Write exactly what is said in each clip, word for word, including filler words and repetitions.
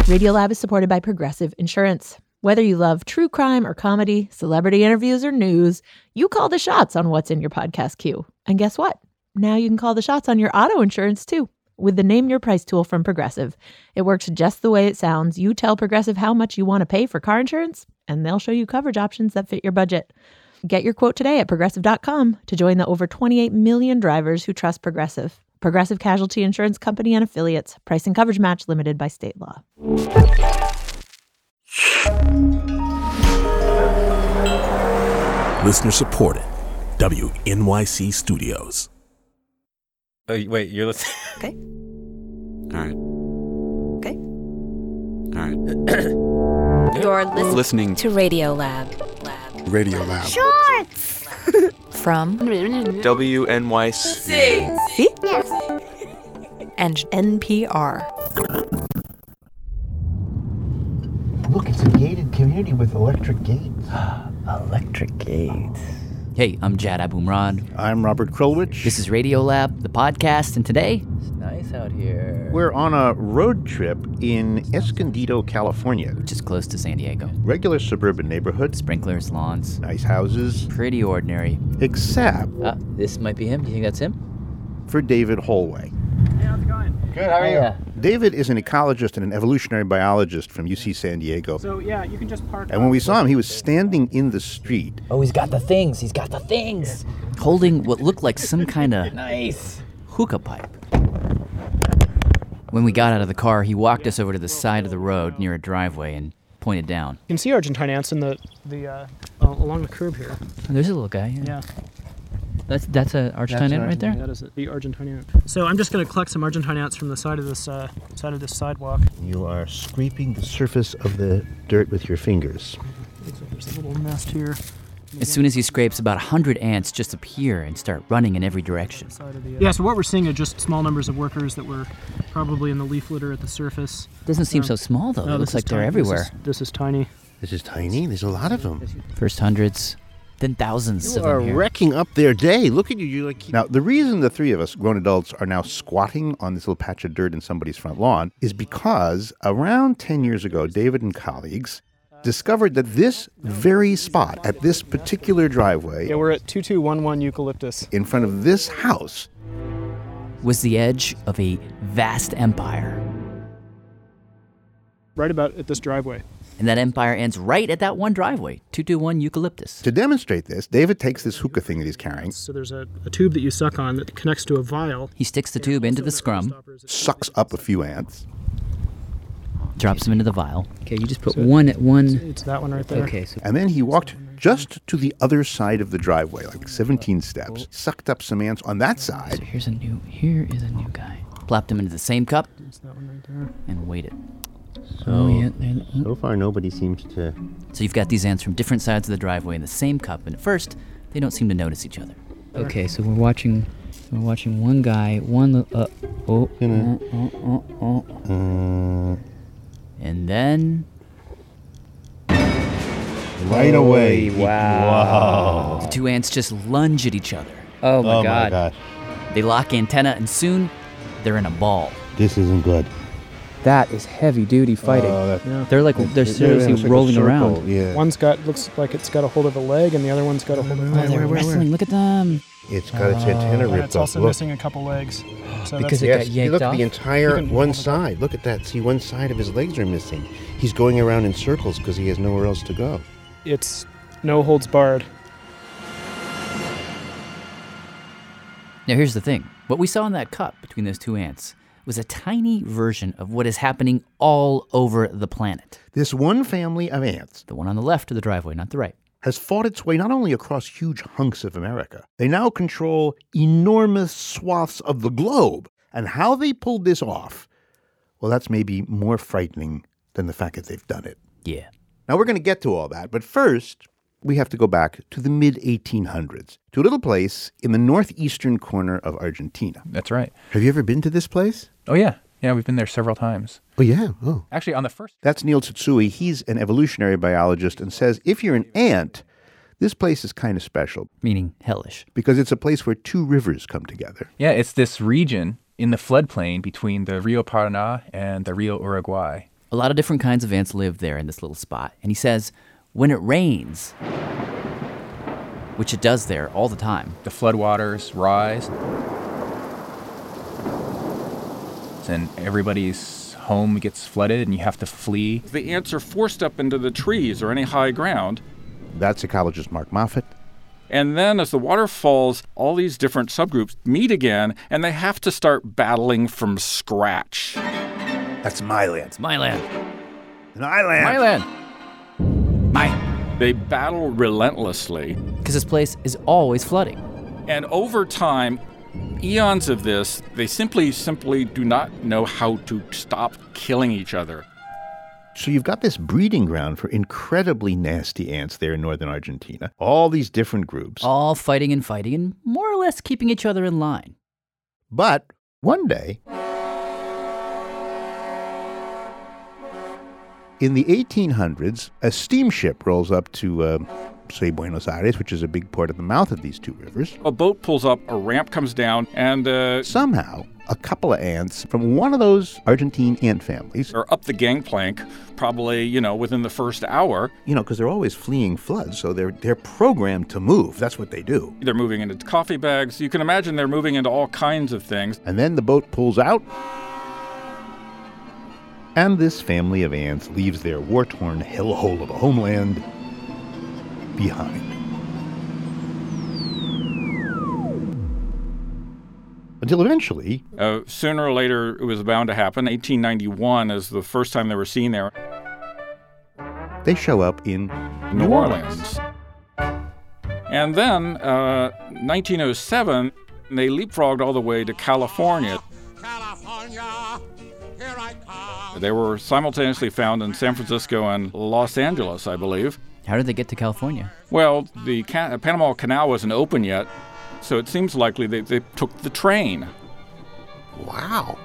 Radiolab is supported by Progressive Insurance. Whether you love true crime or comedy, celebrity interviews or news, you call the shots on what's in your podcast queue. And guess what? Now you can call the shots on your auto insurance too with the Name Your Price tool from Progressive. It works just the way it sounds. You tell Progressive how much you want to pay for car insurance, and they'll show you coverage options that fit your budget. Get your quote today at progressive dot com to join the over twenty-eight million drivers who trust Progressive. Progressive Casualty Insurance Company and Affiliates. Price and coverage match limited by state law. Listener supported. W N Y C Studios. Oh, wait, you're listening? Okay. All right. Okay. All right. You're listening, listening to Radiolab. Lab. Radiolab. Shorts! From W N Y C. See? And N P R. Look, it's a gated community with electric gates. Electric gates. Hey, I'm Jad Abumrad. I'm Robert Krulwich. This is Radiolab, the podcast, and today it's nice out here. We're on a road trip in Escondido, California. Which is close to San Diego. Regular suburban neighborhood. Sprinklers, lawns. Nice houses. Pretty ordinary. Except... Ah, this might be him. Do you think that's him? For David Holway. Hey, how's it going? Good, how are you? Yeah. David is an ecologist and an evolutionary biologist from U C San Diego. So, yeah, you can just park. And when we saw him, he was standing in the street. Oh, he's got the things. He's got the things. Holding what looked like some kind of nice hookah pipe. When we got out of the car, he walked us over to the side of the road near a driveway and pointed down. You can see Argentine ants in the, the uh, along the curb here. Oh, there's a little guy. Yeah. Yeah. That's that's a Argentine ant right there? That is the Argentine ant. So I'm just going to collect some Argentine ants from the side of this uh, side of this sidewalk. You are scraping the surface of the dirt with your fingers. So there's a little nest here. As soon as he scrapes, about a hundred ants just appear and start running in every direction. Yeah, so what we're seeing are just small numbers of workers that were probably in the leaf litter at the surface. Doesn't seem Um, so small, though. No, It looks this is like they're tiny. everywhere. This is, this is tiny. This is tiny. There's a lot of them. First hundreds, then thousands You of are them here. wrecking up their day. Look at you. You like. Now, the reason the three of us, grown adults, are now squatting on this little patch of dirt in somebody's front lawn is because around ten years ago, David and colleagues discovered that this very spot at this particular driveway, Yeah, we're at two two one one Eucalyptus. in front of this house, Was the edge of a vast empire. Right about at this driveway. And that empire ends right at that one driveway, two two one Eucalyptus. to demonstrate this, David takes this hookah thing that he's carrying, So there's a, a tube that you suck on that connects to a vial. He sticks the tube into the scrum, sucks up a few ants, drops them into the vial. Okay, you just put one at one. It's that one right there. Okay, so and then he walked just to the other side of the driveway, like seventeen steps, sucked up some ants on that side, here's a new, here is a new guy. Plopped him into the same cup It's that one right there. and waited. So, Oh, yeah, there- so far nobody seems to... So you've got these ants from different sides of the driveway in the same cup, and at first, they don't seem to notice each other. Okay, so we're watching, we're watching one guy, one, uh, oh, oh, oh, oh, oh. Uh, And then, right away. Wow. the two ants just lunge at each other. Oh my gosh. They lock antenna, and soon, they're in a ball. This isn't good. That is heavy-duty fighting. Oh, that- Yeah. They're like, they're seriously it's like a rolling circle, around. Yeah. One's got, looks like it's got a hold of a leg, and the other one's got a hold of a Oh, they're wrestling, look at them. It's got its antenna And ripped it's off. also Look. missing a couple legs. So Because that's, it Yes, got you yanked look off? at the entire You can one hold it. side. Look at that. See, one side of his legs are missing. He's going around in circles because he has nowhere else to go. it's no holds barred. Now here's the thing. What we saw in that cup between those two ants was a tiny version of what is happening all over the planet. This one family of ants The one on the left of the driveway, not the right. has fought its way not only across huge hunks of America, they now control enormous swaths of the globe. And how they pulled this off, well, that's maybe more frightening than the fact that they've done it. Yeah. Now, we're going to get to all that, but first, we have to go back to the mid eighteen hundreds, to a little place in the northeastern corner of Argentina. That's right. Have you ever been to this place? Oh, yeah. Yeah, we've been there several times. Oh, yeah. Oh. Actually, on the first... That's Neil Tsutsui. He's an evolutionary biologist and says if you're an ant, this place is kind of special. Meaning hellish. Because it's a place where two rivers come together. Yeah, it's this region in the floodplain between the Rio Paraná and the Rio Uruguay. A lot of different kinds of ants live there in this little spot. And he says when it rains, which it does there all the time, the floodwaters rise, and everybody's home gets flooded and you have to flee. The ants are forced up into the trees or any high ground. That's ecologist Mark Moffett. And then as the water falls, all these different subgroups meet again, and they have to start battling from scratch. That's my land. It's my land. My land. My land. My. They battle relentlessly. Because this place is always flooding. And over time, eons of this, they simply, simply do not know how to stop killing each other. So you've got this breeding ground for incredibly nasty ants there in northern Argentina. All these different groups. All fighting and fighting and more or less keeping each other in line. But one day, in the eighteen hundreds, a steamship rolls up to, uh, say, Buenos Aires, which is a big port at the mouth of these two rivers. A boat pulls up, a ramp comes down, and uh, somehow a couple of ants from one of those Argentine ant families are up the gangplank, probably, you know, within the first hour. You know, because they're always fleeing floods, so they're they're programmed to move. That's what they do. They're moving into coffee bags. You can imagine they're moving into all kinds of things. And then the boat pulls out, and this family of ants leaves their war-torn hellhole of a homeland behind. Until eventually... Uh, sooner or later, it was bound to happen. eighteen ninety-one is the first time they were seen there. They show up in New, New Orleans. Orleans. And then, uh, nineteen oh seven, they leapfrogged all the way to California. California, here I come. They were simultaneously found in San Francisco and Los Angeles, I believe. How did they get to California? Well, the Can- Panama Canal wasn't open yet. So it seems likely they, they took the train. Wow.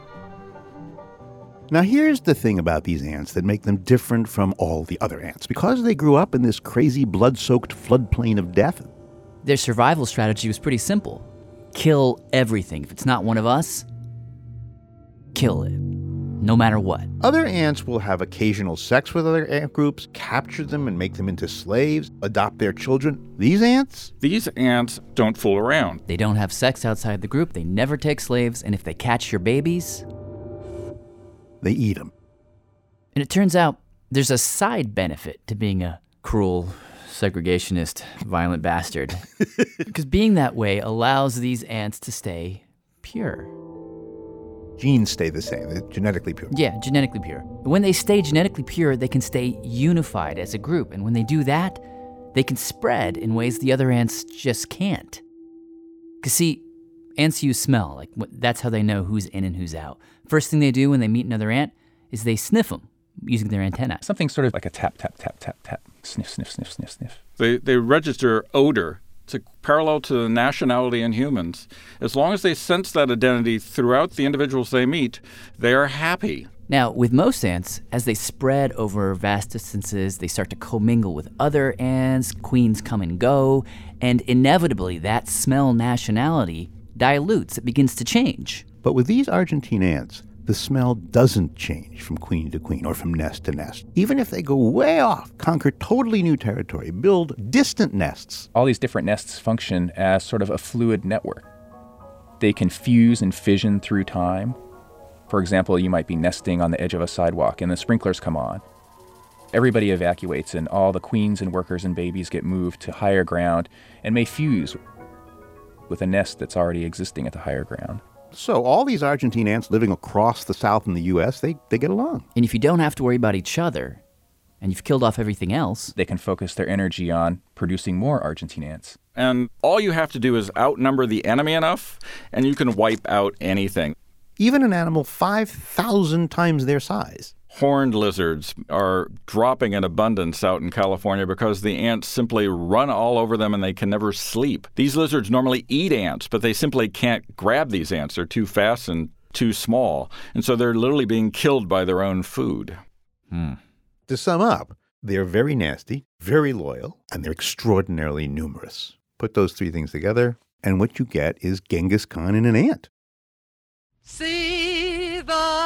Now here's the thing about these ants that make them different from all the other ants. Because they grew up in this crazy blood-soaked floodplain of death, their survival strategy was pretty simple. Kill everything. If it's not one of us, kill it. No matter what. Other ants will have occasional sex with other ant groups, capture them and make them into slaves, adopt their children. These ants? These ants don't fool around. They don't have sex outside the group, they never take slaves, and if they catch your babies, they eat them. And it turns out there's a side benefit to being a cruel, segregationist, violent bastard. Because being that way allows these ants to stay pure. Genes stay the same. They're genetically pure. Yeah, genetically pure. When they stay genetically pure, they can stay unified as a group. And when they do that, they can spread in ways the other ants just can't. Because, see, ants use smell. Like, that's how they know who's in and who's out. First thing they do when they meet another ant is they sniff them using their antennae. Something sort of like a tap, tap, tap, tap, tap. Sniff, sniff, sniff, sniff, sniff. They, they register odor. It's a parallel to nationality in humans. As long as they sense that identity throughout the individuals they meet, they are happy. Now, with most ants, as they spread over vast distances, they start to commingle with other ants, queens come and go, and inevitably that smell nationality dilutes, it begins to change. But with these Argentine ants, the smell doesn't change from queen to queen or from nest to nest. Even if they go way off, conquer totally new territory, build distant nests. All these different nests function as sort of a fluid network. They can fuse and fission through time. For example, you might be nesting on the edge of a sidewalk and the sprinklers come on. Everybody evacuates and all the queens and workers and babies get moved to higher ground and may fuse with a nest that's already existing at the higher ground. So all these Argentine ants living across the South in the U S, they, they get along. And if you don't have to worry about each other, and you've killed off everything else, they can focus their energy on producing more Argentine ants. And all you have to do is outnumber the enemy enough, and you can wipe out anything. Even an animal five thousand times their size. Horned lizards are dropping in abundance out in California because the ants simply run all over them and they can never sleep. These lizards normally eat ants, but they simply can't grab these ants. They're too fast and too small. And so they're literally being killed by their own food. Hmm. To sum up, they're very nasty, very loyal, and they're extraordinarily numerous. Put those three things together, and what you get is Genghis Khan in an ant. See the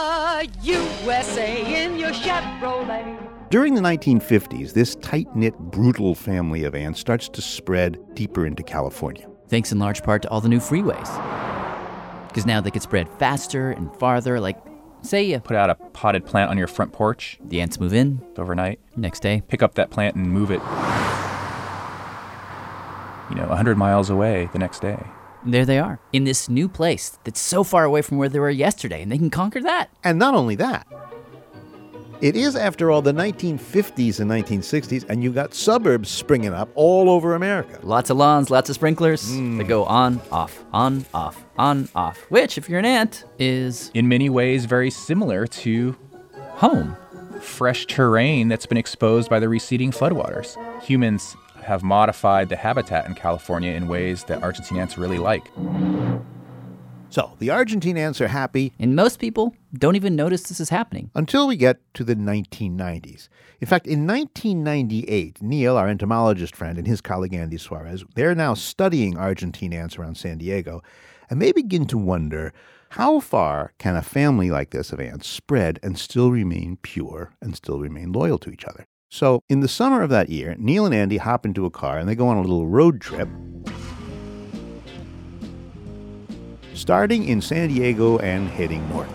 the U S A in your Chevrolet. During the nineteen fifties, this tight-knit, brutal family of ants starts to spread deeper into California. Thanks in large part to all the new freeways. Because now they could spread faster and farther, like, say you put out a potted plant on your front porch. The ants move in. Overnight. Next day. Pick up that plant and move it, you know, one hundred miles away the next day. And there they are, in this new place that's so far away from where they were yesterday, and they can conquer that. And not only that, it is, after all, the nineteen fifties and nineteen sixties, and you've got suburbs springing up all over America. Lots of lawns, lots of sprinklers Mm. that go on, off, on, off, on, off, which, if you're an ant, is in many ways very similar to home. Fresh terrain that's been exposed by the receding floodwaters. Humans have modified the habitat in California in ways that Argentine ants really like. So, the Argentine ants are happy. And most people don't even notice this is happening. Until we get to the nineteen nineties. In fact, in nineteen ninety-eight, Neil, our entomologist friend, and his colleague Andy Suarez, they're now studying Argentine ants around San Diego, and they begin to wonder, how far can a family like this of ants spread and still remain pure and still remain loyal to each other? So, in the summer of that year, Neil and Andy hop into a car and they go on a little road trip, starting in San Diego and heading north.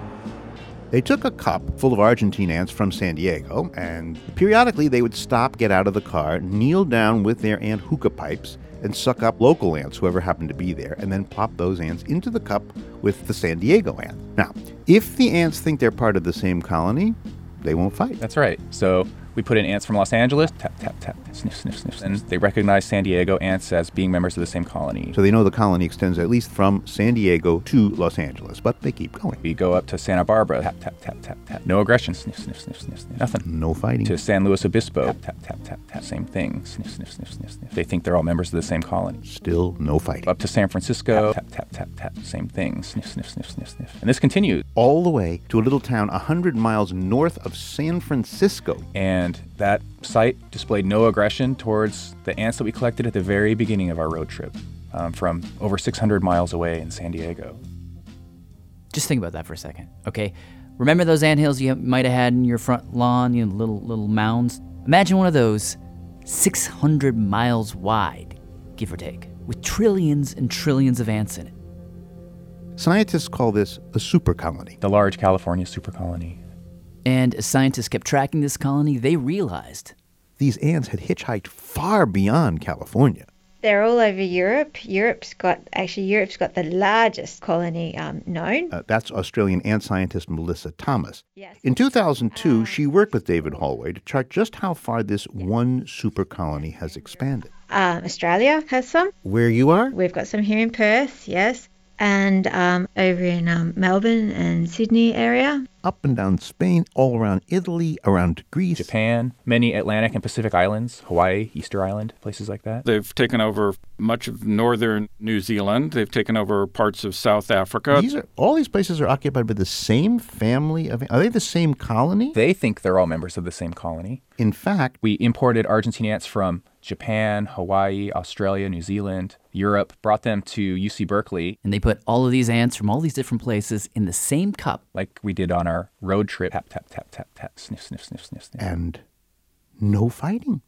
They took a cup full of Argentine ants from San Diego, and periodically they would stop, get out of the car, kneel down with their ant hookah pipes, and suck up local ants, whoever happened to be there, and then plop those ants into the cup with the San Diego ant. Now, if the ants think they're part of the same colony, they won't fight. That's right. So we put in ants from Los Angeles, tap, tap, tap, sniff, sniff, sniff, and they recognize San Diego ants as being members of the same colony. So they know the colony extends at least from San Diego to Los Angeles, but they keep going. We go up to Santa Barbara, tap, tap, tap, tap, tap. No aggression, sniff, sniff, sniff, sniff, sniff. Nothing. No fighting. To San Luis Obispo, tap, tap, tap, tap, tap. Same thing, sniff, sniff, sniff, sniff, sniff. They think they're all members of the same colony. Still no fighting. Up to San Francisco, tap, tap, tap, tap, tap. Same thing, sniff, sniff, sniff, sniff, sniff. And this continues. All the way to a little town one hundred miles north of San Francisco. And that site displayed no aggression towards the ants that we collected at the very beginning of our road trip, um, from over six hundred miles away in San Diego. Just think about that for a second, okay? Remember those anthills you might have had in your front lawn, you know, little little mounds? Imagine one of those six hundred miles wide, give or take, with trillions and trillions of ants in it. Scientists call this a supercolony. The large California supercolony. And as scientists kept tracking this colony, they realized these ants had hitchhiked far beyond California. They're all over Europe. Europe's got, actually, Europe's got the largest colony um, known. Uh, that's Australian ant scientist Melissa Thomas. Yes. In two thousand two, um, she worked with David Holway to chart just how far this one super colony has expanded. Um, Australia has some. Where you are? We've got some here in Perth, yes. And um, over in um, Melbourne and Sydney area. Up and down Spain, all around Italy, around Greece. Japan, many Atlantic and Pacific islands, Hawaii, Easter Island, places like that. They've taken over much of northern New Zealand. They've taken over parts of South Africa. These are, all these places are occupied by the same family of... Are they the same colony? They think they're all members of the same colony. In fact... We imported Argentine ants from Japan, Hawaii, Australia, New Zealand, Europe, brought them to U C Berkeley. And they put all of these ants from all these different places in the same cup. Like we did on our road trip. Tap, tap, tap, tap, tap, sniff, sniff, sniff, sniff, sniff. And no fighting.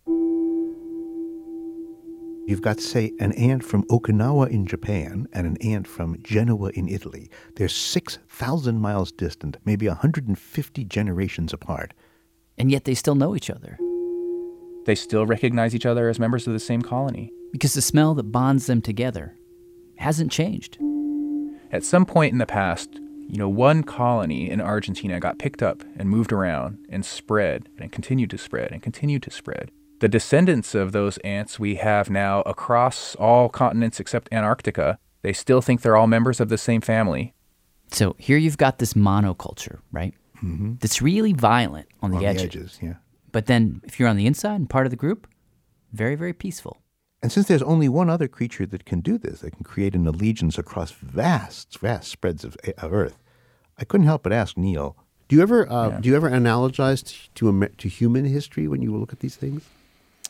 You've got, say, an ant from Okinawa in Japan and an ant from Genoa in Italy. They're six thousand miles distant, maybe one hundred fifty generations apart. And yet they still know each other. They still recognize each other as members of the same colony. Because the smell that bonds them together hasn't changed. At some point in the past, you know, one colony in Argentina got picked up and moved around and spread and continued to spread and continued to spread. The descendants of those ants we have now across all continents except Antarctica, they still think they're all members of the same family. So here you've got this monoculture, right? Mm-hmm. That's really violent on the on edges. the edges, yeah. But then if you're on the inside and part of the group, very, very peaceful. And since there's only one other creature that can do this, that can create an allegiance across vast, vast spreads of, of Earth, I couldn't help but ask Neil, do you ever uh, yeah. do you ever analogize to to, to human history when you look at these things?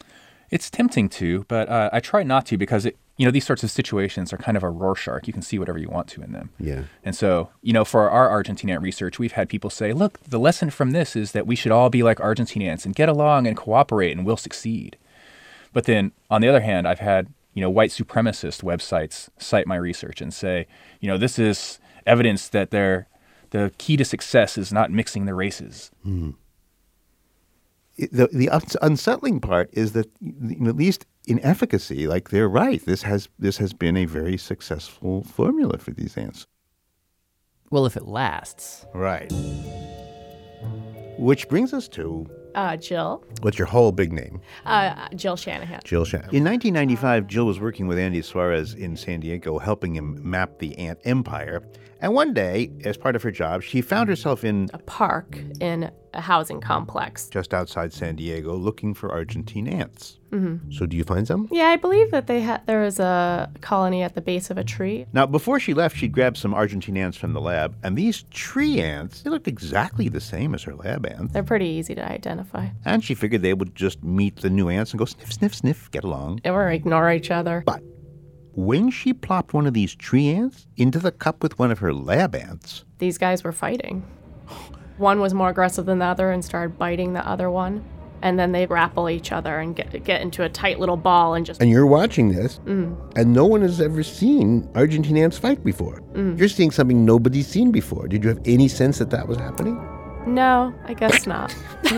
It's tempting to, but uh, I try not to because, it, you know, these sorts of situations are kind of a Rorschach. You can see whatever you want to in them. Yeah. And so, you know, for our Argentine ant research, we've had people say, look, the lesson from this is that we should all be like Argentine ants and get along and cooperate and we'll succeed. But then, on the other hand, I've had, you know, white supremacist websites cite my research and say, you know, this is evidence that they're, the key to success is not mixing the races. Mm. The the unsettling part is that, you know, at least in efficacy, like they're right. This has this has been a very successful formula for these ants. Well, if it lasts. Right. Which brings us to... Uh, Jill. What's your whole big name? Uh, Jill Shanahan. Jill Shanahan. In nineteen ninety-five, Jill was working with Andy Suarez in San Diego, helping him map the ant empire. And one day, as part of her job, she found herself in a park in a housing complex just outside San Diego, looking for Argentine ants. Mm-hmm. So do you find some? Yeah, I believe that they had there was a colony at the base of a tree. Now, before she left, she grabbed some Argentine ants from the lab, and these tree ants, they looked exactly the same as her lab ants. They're pretty easy to identify. And she figured they would just meet the new ants and go sniff, sniff, sniff, get along. Or ignore each other. But when she plopped one of these tree ants into the cup with one of her lab ants... These guys were fighting. One was more aggressive than the other and started biting the other one. And then they grapple each other and get get into a tight little ball and just... And you're watching this, mm. and no one has ever seen Argentine ants fight before. Mm. You're seeing something nobody's seen before. Did you have any sense that that was happening? No, I guess not.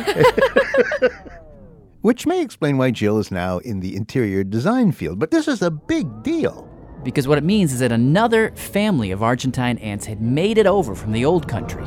Which may explain why Jill is now in the interior design field. But this is a big deal. Because what it means is that another family of Argentine ants had made it over from the old country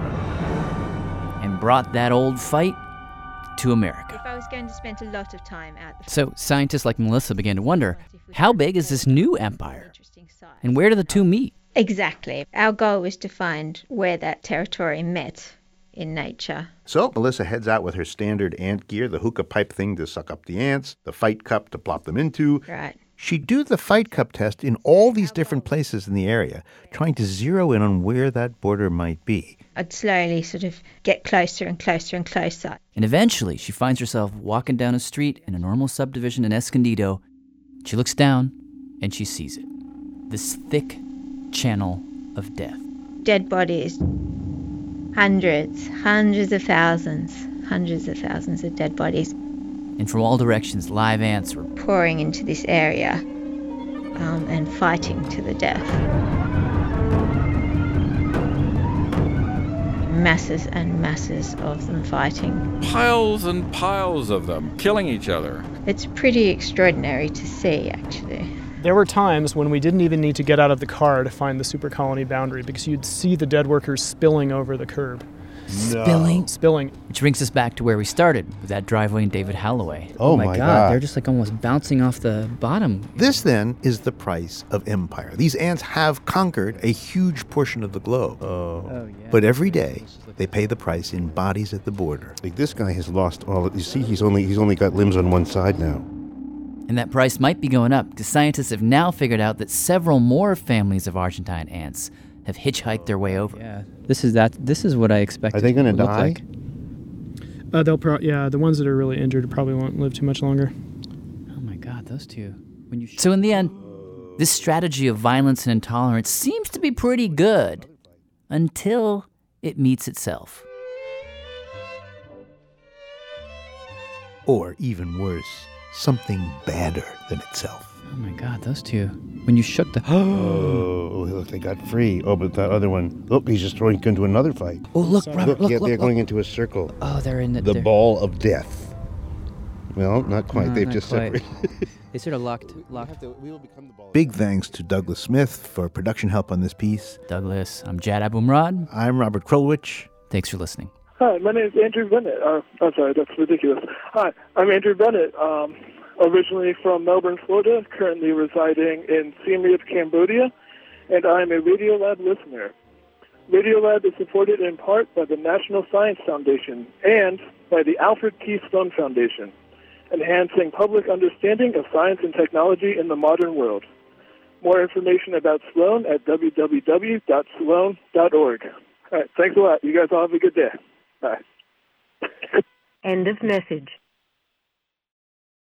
and brought that old fight to America. If I was going to spend a lot of time at the So scientists like Melissa began to wonder, how big is this new empire? And where do the two meet? Exactly. Our goal was to find where that territory met in nature. So Melissa heads out with her standard ant gear, the hookah pipe thing to suck up the ants, the fight cup to plop them into. Right. She'd do the fight cup test in all these different places in the area, trying to zero in on where that border might be. I'd slowly sort of get closer and closer and closer. And eventually, she finds herself walking down a street in a normal subdivision in Escondido. She looks down, and she sees it. This thick channel of death. Dead bodies. Hundreds, hundreds of thousands, hundreds of thousands of dead bodies. And from all directions, live ants were pouring into this area um, and fighting to the death. Masses and masses of them fighting. Piles and piles of them, killing each other. It's pretty extraordinary to see, actually. There were times when we didn't even need to get out of the car to find the super colony boundary because you'd see the dead workers spilling over the curb. No. Spilling? Spilling. Which brings us back to where we started, with that driveway in David Holloway. Oh, my God. They're just like almost bouncing off the bottom. This, then, is the price of empire. These ants have conquered a huge portion of the globe. Oh. Oh, yeah. But every day, they pay the price in bodies at the border. Like, this guy has lost all of, you see, he's only he's only got limbs on one side now. And that price might be going up, because scientists have now figured out that several more families of Argentine ants have hitchhiked their way over. Yeah, this is that. This is what I expected. Are they going to it would look die? like. Uh, they'll pro- yeah, the ones that are really injured probably won't live too much longer. Oh my God, those two. When you sh- So in the end, this strategy of violence and intolerance seems to be pretty good until it meets itself. Or even worse, something badder than itself. Oh my God, those two. When you shook the... Oh, look, they got free. Oh, but that other one, look, he's just throwing into another fight. Oh, look, Robert, look, yeah, look, they're look. going into a circle. Oh, they're in the... The they're- ball of death. Well, not quite. No, They've not just quite. separated. They sort of locked... locked. Big thanks to Douglas Smith for production help on this piece. Douglas, I'm Jad Abumrad. I'm Robert Krulwich. Thanks for listening. Hi, my name is Andrew Bennett. Uh, I'm sorry, that's ridiculous. Hi, I'm Andrew Bennett, um, originally from Melbourne, Florida, currently residing in Siem Reap, Cambodia, and I'm a Radiolab listener. Radiolab is supported in part by the National Science Foundation and by the Alfred T. Sloan Foundation, enhancing public understanding of science and technology in the modern world. More information about Sloan at w w w dot sloan dot org. All right, thanks a lot. You guys all have a good day. Bye. End of message.